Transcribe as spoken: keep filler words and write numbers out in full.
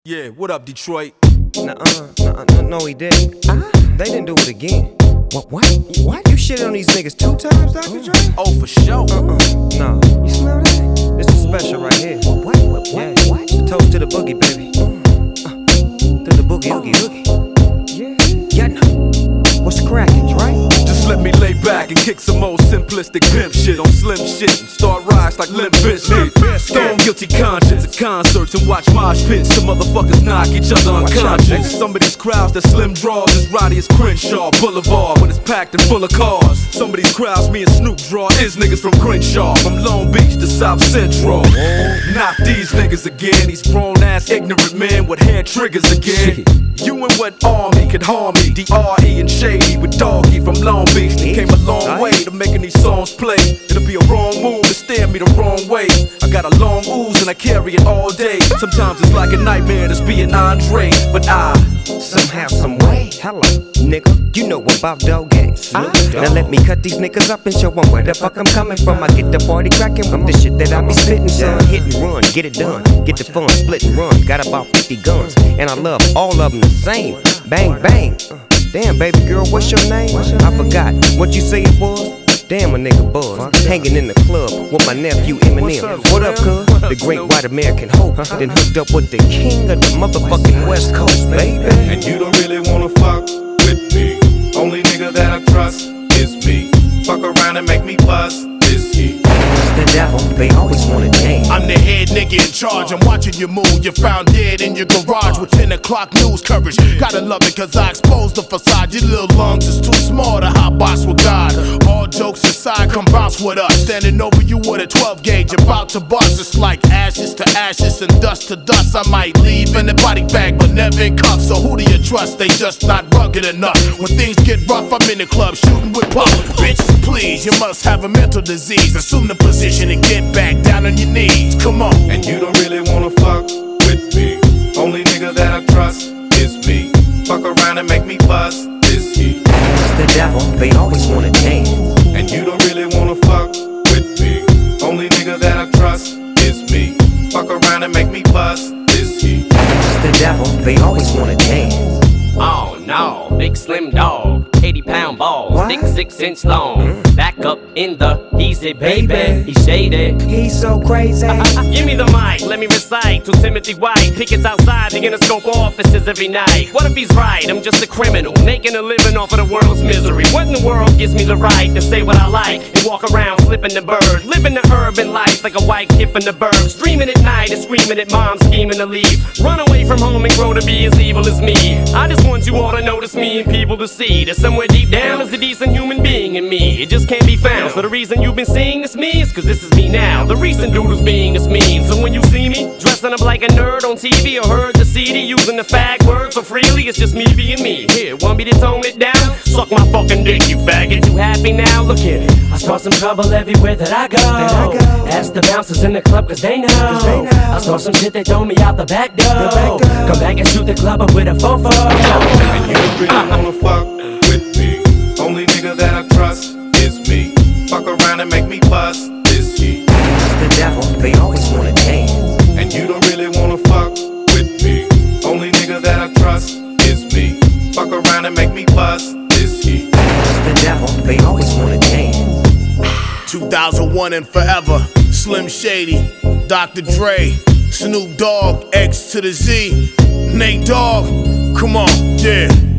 Yeah, what up, Detroit? Nuh-uh, nuh-uh, no, no, he didn't. Ah, they didn't do it again. What, what? What? You shitted on these niggas two times, Doctor Dre? Oh, for sure. Uh-uh, no. You smell that? This is special right here. What, what, what, yeah. what? It's a toast to the boogie, baby. Uh, to the boogie, oogie, oogie. Yeah. Yeah, no. What's crackin', Dre? Just let me lay back and kick some old simplistic pimp shit on slim shit and start rise like Limp Bizkit. Stone guilty conscience at concerts and watch mosh pits. Some motherfuckers knock each other unconscious. Some of these crowds that slim draws as rowdy as Crenshaw Boulevard when it's packed and full of cars. Some of these crowds me and Snoop draw is niggas from Crenshaw, from Long Beach to South Central. Not these niggas again, these grown ass ignorant men with hair triggers again. You and what army could harm me? D R E and Shady with Doggy from Long Beach. They came a long way to making these songs play. It'll be a wrong move to stare me the wrong way. I got a long ooze and I carry it all day. Sometimes it's like a nightmare just being Andre, but I somehow, some way. Hello, nigga, you know about dog games. Ah, now let me cut these niggas up and show them where the fuck I'm coming from. I get the party cracking from the shit that I be spitting, son. Hit and run, get it done, get the fun, split and run. Got about fifty guns, and I love all of them the same. Bang, bang. Damn, baby girl, what's your name? I forgot what you say it was. Damn, a nigga buzz, hanging in the club with my nephew Eminem. What up, cuz? The great white American hope. Then hooked up with the king of the motherfucking West Coast, baby. And you don't really wanna fuck with me. Only nigga that I trust is me. Fuck around and make me bust is he. The devil, they always wanna dance. I'm the head nigga in charge, I'm watching you move. You're found dead in your garage with ten o'clock news coverage. Gotta love it cause I exposed the facade. Your little lungs is too small to hot box with God. All jokes aside, come bounce with us. Standing over you with a twelve gauge, about to bust. It's like ashes to ashes and dust to dust. I might leave in a body bag but never in cuffs. So who do you trust? They just not rugged enough. When things get rough, I'm in the club shooting with puff. Bitch, please, you must have a mental disease. Assume the position and get back down on your knees. Come on. And you don't really wanna fuck with me. Only nigga that I trust is me. Fuck around and make me bust is he. The devil, they always wanna dance. And you don't really wanna fuck with me. Only nigga that I trust is me. Fuck around and make me bust is he. The devil, they always wanna dance. Oh no, big slim dog, eighty pound balls, What? thick six inch long. Back up in the, he's it baby, he's shaded. He's so crazy. Give me the mic, let me recite to Timothy White. Pickets outside the Interscope offices every night. What if he's right? I'm just a criminal, making a living off of the world's misery. What in the world gives me the right to say what I like and walk around flipping the bird, living the urban life like a white kid from the burbs, dreaming at night and screaming at mom, scheming to leave. Run away from home and grow to be as evil as me. I just want you all to notice me and people to see that somewhere deep down is a decent human being in me. It just can't be found. So the reason you've been seeing this me is cause this is me now. The recent dude who's being this mean. So when you see me dressing up like a nerd on T V or heard the C D using the fag word so freely, it's just me being me. Here, want me to tone it down? Suck my fucking dick, you faggot. You happy now? Look here. I start some trouble everywhere that I go. That I go. Ask the bouncers in the club cause they know. Cause they know. I start some shit, they throw me out the back door. The back door. Come back and shoot the club up with a fofo. And you don't really wanna fuck with me. Only nigga that I trust is me. Fuck around and make me bust is he. The devil, they always wanna dance. And you don't really wanna fuck with me. Only nigga that I trust is me. Fuck around and make me bust is he. The devil, they always wanna dance. two thousand one and forever. Slim Shady, Doctor Dre, Snoop Dogg, X to the Z, Nate Dogg. Come on, yeah.